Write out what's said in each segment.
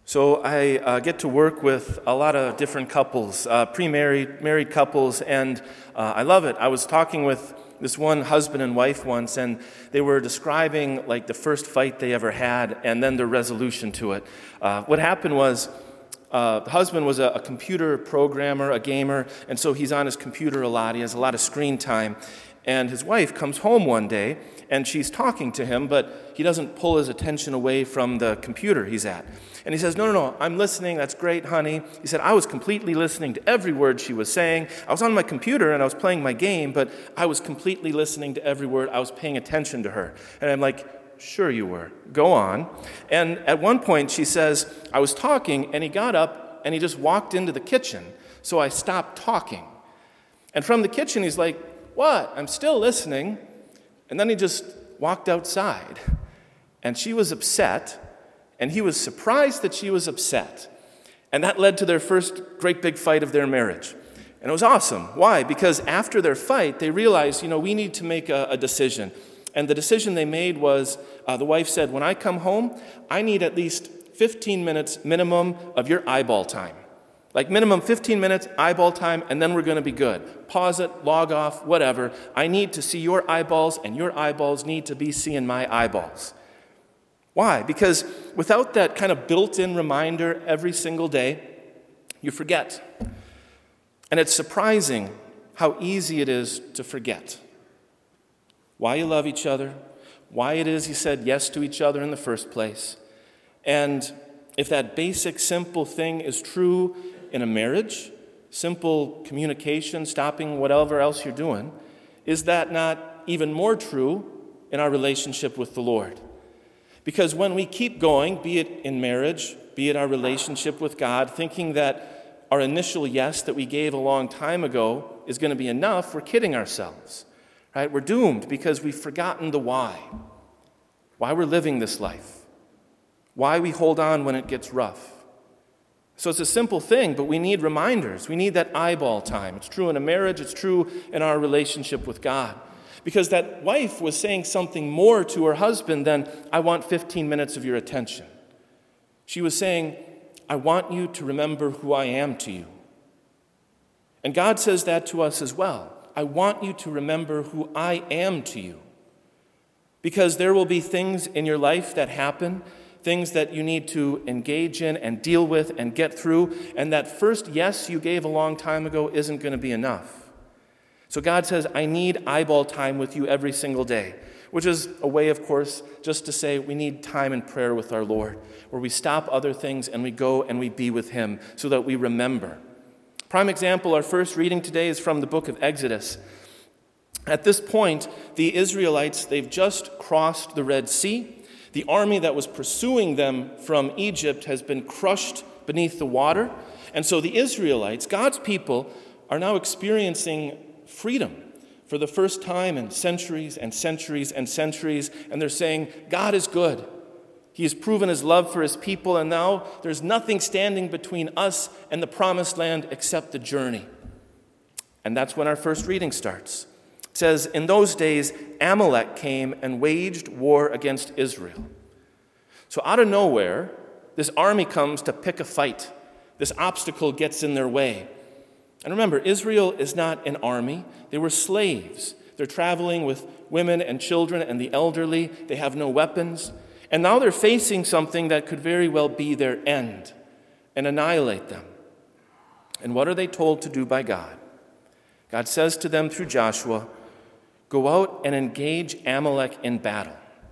So I get to work with a lot of different couples, married couples, and I love it. I was talking with this one husband and wife once, and they were describing like the first fight they ever had and then their resolution to it. What happened was the husband was a computer programmer, a gamer, and so he's on his computer a lot. He has a lot of screen time. And his wife comes home one day, and she's talking to him, but he doesn't pull his attention away from the computer he's at. And he says, no, I'm listening. That's great, honey. He said, I was completely listening to every word she was saying. I was on my computer, and I was playing my game, but I was completely listening to every word. I was paying attention to her. And I'm like, sure you were. Go on. And at one point, she says, I was talking, and he got up, and he just walked into the kitchen. So I stopped talking. And from the kitchen, he's like, what? I'm still listening. And then he just walked outside. And she was upset, and he was surprised that she was upset. And that led to their first great big fight of their marriage. And it was awesome. Why? Because after their fight, they realized, we need to make a decision. And the decision they made was, the wife said, when I come home, I need at least 15 minutes minimum of your eyeball time. Like minimum 15 minutes, eyeball time, and then we're going to be good. Pause it, log off, whatever. I need to see your eyeballs, and your eyeballs need to be seeing my eyeballs. Why? Because without that kind of built-in reminder every single day, you forget. And it's surprising how easy it is to forget. Why you love each other, why it is you said yes to each other in the first place. And if that basic, simple thing is true in a marriage, simple communication, stopping whatever else you're doing, is that not even more true in our relationship with the Lord? Because when we keep going, be it in marriage, be it our relationship with God, thinking that our initial yes that we gave a long time ago is going to be enough, we're kidding ourselves. Right? We're doomed because we've forgotten the why we're living this life, why we hold on when it gets rough. So it's a simple thing, but we need reminders. We need that eyeball time. It's true in a marriage. It's true in our relationship with God. Because that wife was saying something more to her husband than, I want 15 minutes of your attention. She was saying, I want you to remember who I am to you. And God says that to us as well. I want you to remember who I am to you. Because there will be things in your life that happen, things that you need to engage in and deal with and get through, and that first yes you gave a long time ago isn't going to be enough. So God says, I need eyeball time with you every single day, which is a way, of course, just to say we need time in prayer with our Lord, where we stop other things and we go and we be with Him so that we remember. Prime example, our first reading today is from the book of Exodus. At this point, the Israelites, they've just crossed the Red Sea. The army that was pursuing them from Egypt has been crushed beneath the water. And so the Israelites, God's people, are now experiencing freedom for the first time in centuries and centuries and centuries. And they're saying, God is good. He has proven His love for His people, and now there's nothing standing between us and the promised land except the journey. And that's when our first reading starts. It says, in those days, Amalek came and waged war against Israel. So out of nowhere, this army comes to pick a fight. This obstacle gets in their way. And remember, Israel is not an army. They were slaves. They're traveling with women and children and the elderly. They have no weapons. And now they're facing something that could very well be their end and annihilate them. And what are they told to do by God? God says to them through Joshua, go out and engage Amalek in battle.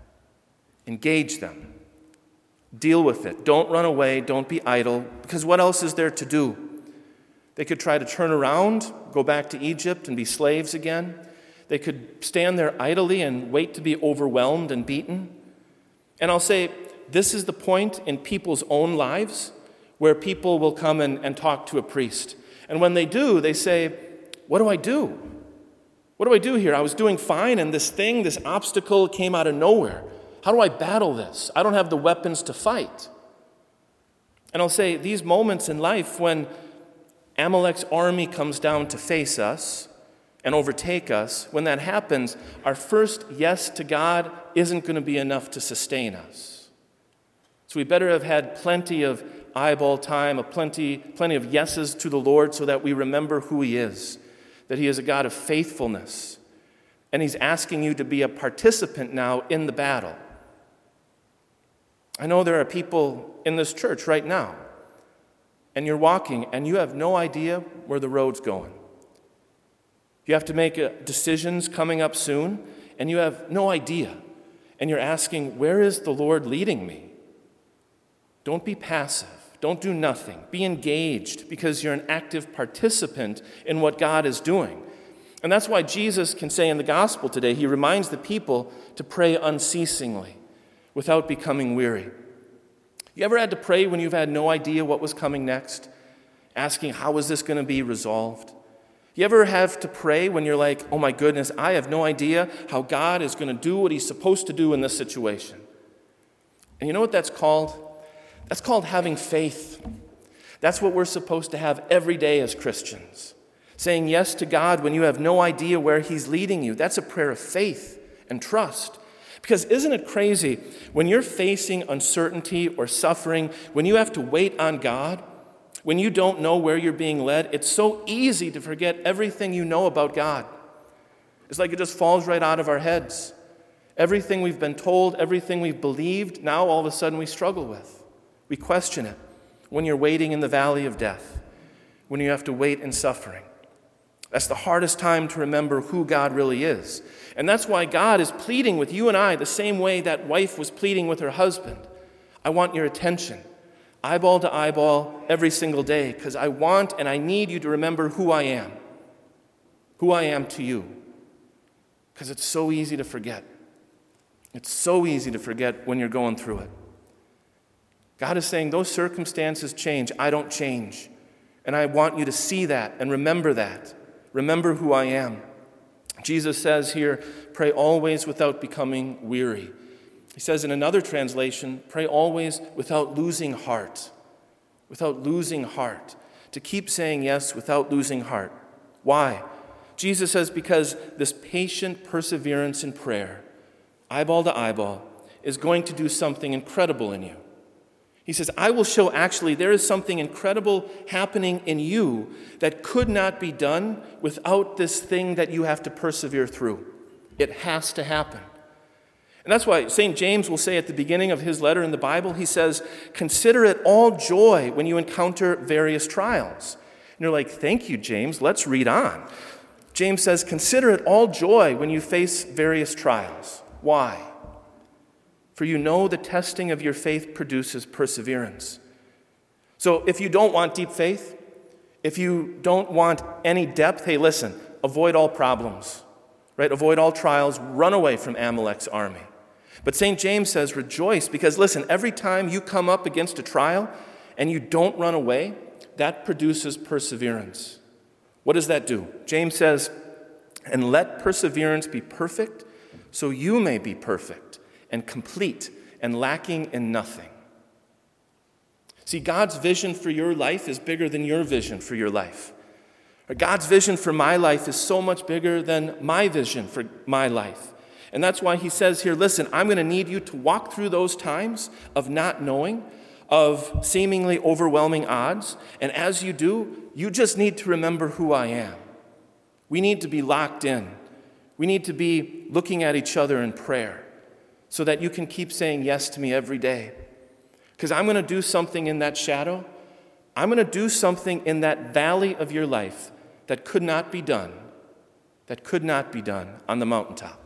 Engage them. Deal with it. Don't run away. Don't be idle. Because what else is there to do? They could try to turn around, go back to Egypt and be slaves again. They could stand there idly and wait to be overwhelmed and beaten. And I'll say, this is the point in people's own lives where people will come and talk to a priest. And when they do, they say, what do I do? What do I do here? I was doing fine, and this obstacle came out of nowhere. How do I battle this? I don't have the weapons to fight. And I'll say, these moments in life when Amalek's army comes down to face us and overtake us, when that happens, our first yes to God isn't going to be enough to sustain us. So we better have had plenty of eyeball time, plenty of yeses to the Lord so that we remember who He is, that He is a God of faithfulness. And He's asking you to be a participant now in the battle. I know there are people in this church right now, and you're walking, and you have no idea where the road's going. You have to make decisions coming up soon, and you have no idea. And you're asking, where is the Lord leading me? Don't be passive. Don't do nothing. Be engaged, because you're an active participant in what God is doing. And that's why Jesus can say in the gospel today, He reminds the people to pray unceasingly without becoming weary. You ever had to pray when you've had no idea what was coming next? Asking, how is this going to be resolved? You ever have to pray when you're like, oh my goodness, I have no idea how God is going to do what He's supposed to do in this situation? And you know what that's called? That's called having faith. That's what we're supposed to have every day as Christians. Saying yes to God when you have no idea where He's leading you. That's a prayer of faith and trust. Because isn't it crazy when you're facing uncertainty or suffering, when you have to wait on God, when you don't know where you're being led, it's so easy to forget everything you know about God. It's like it just falls right out of our heads. Everything we've been told, everything we've believed, now all of a sudden we struggle with. We question it when you're waiting in the valley of death, when you have to wait in suffering. That's the hardest time to remember who God really is. And that's why God is pleading with you and I the same way that wife was pleading with her husband. I want your attention, eyeball to eyeball, every single day, because I want and I need you to remember who I am to you. Because it's so easy to forget. It's so easy to forget when you're going through it. God is saying, those circumstances change. I don't change. And I want you to see that and remember that. Remember who I am. Jesus says here, pray always without becoming weary. He says in another translation, pray always without losing heart. Without losing heart. To keep saying yes without losing heart. Why? Jesus says because this patient perseverance in prayer, eyeball to eyeball, is going to do something incredible in you. He says, I will show actually there is something incredible happening in you that could not be done without this thing that you have to persevere through. It has to happen. And that's why St. James will say at the beginning of his letter in the Bible, he says, consider it all joy when you encounter various trials. And you're like, thank you, James. Let's read on. James says, consider it all joy when you face various trials. Why? For you know the testing of your faith produces perseverance. So if you don't want deep faith, if you don't want any depth, hey, listen, avoid all problems, right? Avoid all trials, run away from Amalek's army. But St. James says, rejoice, because listen, every time you come up against a trial and you don't run away, that produces perseverance. What does that do? James says, and let perseverance be perfect, so you may be perfect and complete and lacking in nothing. See, God's vision for your life is bigger than your vision for your life. Or God's vision for my life is so much bigger than my vision for my life. And that's why he says here, listen, I'm going to need you to walk through those times of not knowing, of seemingly overwhelming odds. And as you do, you just need to remember who I am. We need to be locked in. We need to be looking at each other in prayer so that you can keep saying yes to me every day. Because I'm going to do something in that shadow. I'm going to do something in that valley of your life that could not be done on the mountaintop.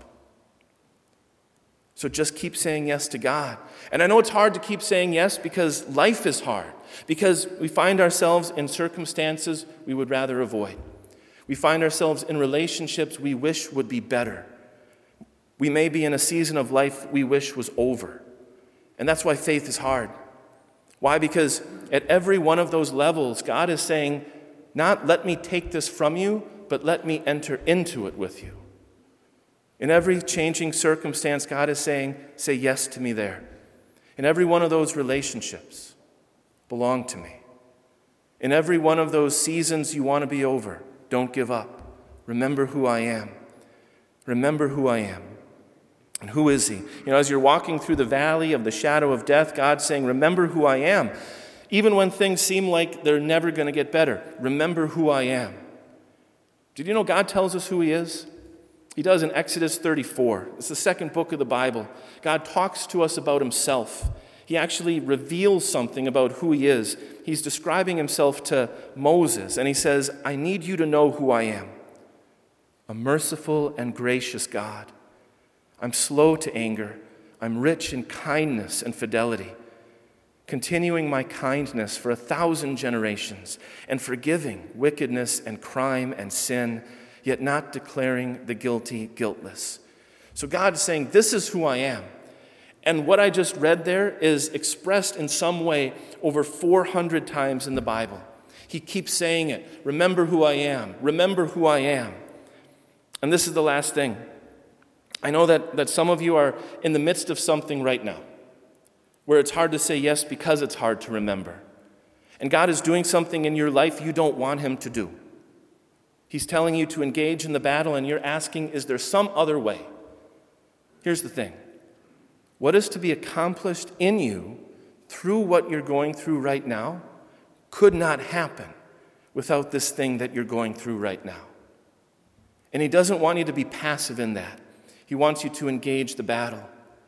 So just keep saying yes to God. And I know it's hard to keep saying yes because life is hard, because we find ourselves in circumstances we would rather avoid. We find ourselves in relationships we wish would be better. We may be in a season of life we wish was over. And that's why faith is hard. Why? Because at every one of those levels, God is saying, not let me take this from you, but let me enter into it with you. In every changing circumstance, God is saying, say yes to me there. In every one of those relationships, belong to me. In every one of those seasons you want to be over, don't give up. Remember who I am. Remember who I am. And who is he? As you're walking through the valley of the shadow of death, God's saying, remember who I am. Even when things seem like they're never going to get better, remember who I am. Did you know God tells us who he is? He does in Exodus 34. It's the second book of the Bible. God talks to us about himself. He actually reveals something about who he is. He's describing himself to Moses, and he says, I need you to know who I am. A merciful and gracious God. I'm slow to anger. I'm rich in kindness and fidelity, continuing my kindness for 1,000 generations, and forgiving wickedness and crime and sin, yet not declaring the guilty guiltless. So God is saying, this is who I am. And what I just read there is expressed in some way over 400 times in the Bible. He keeps saying it. Remember who I am. Remember who I am. And this is the last thing. I know that some of you are in the midst of something right now where it's hard to say yes because it's hard to remember. And God is doing something in your life you don't want him to do. He's telling you to engage in the battle, and you're asking, is there some other way? Here's the thing. What is to be accomplished in you through what you're going through right now could not happen without this thing that you're going through right now. And he doesn't want you to be passive in that. He wants you to engage the battle.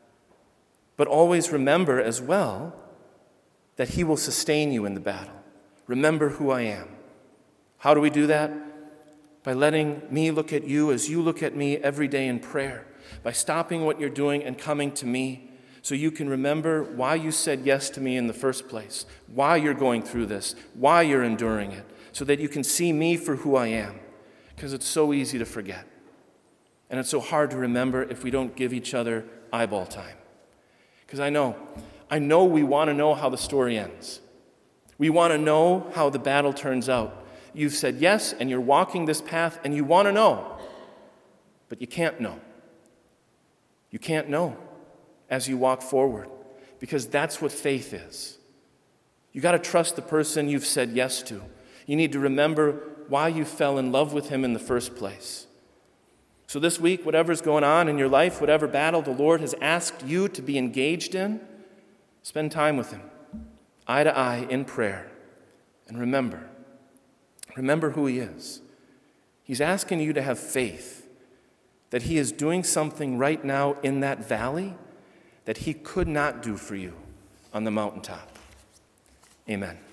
But always remember as well that he will sustain you in the battle. Remember who I am. How do we do that? By letting me look at you as you look at me every day in prayer. By stopping what you're doing and coming to me so you can remember why you said yes to me in the first place, why you're going through this, why you're enduring it, so that you can see me for who I am. Because it's so easy to forget. And it's so hard to remember if we don't give each other eyeball time. Because I know we want to know how the story ends. We want to know how the battle turns out. You've said yes, and you're walking this path, and you want to know. But you can't know. You can't know as you walk forward, because that's what faith is. You got to trust the person you've said yes to. You need to remember why you fell in love with him in the first place. So this week, whatever's going on in your life, whatever battle the Lord has asked you to be engaged in, spend time with him, eye to eye in prayer. And remember who he is. He's asking you to have faith that he is doing something right now in that valley that he could not do for you on the mountaintop. Amen.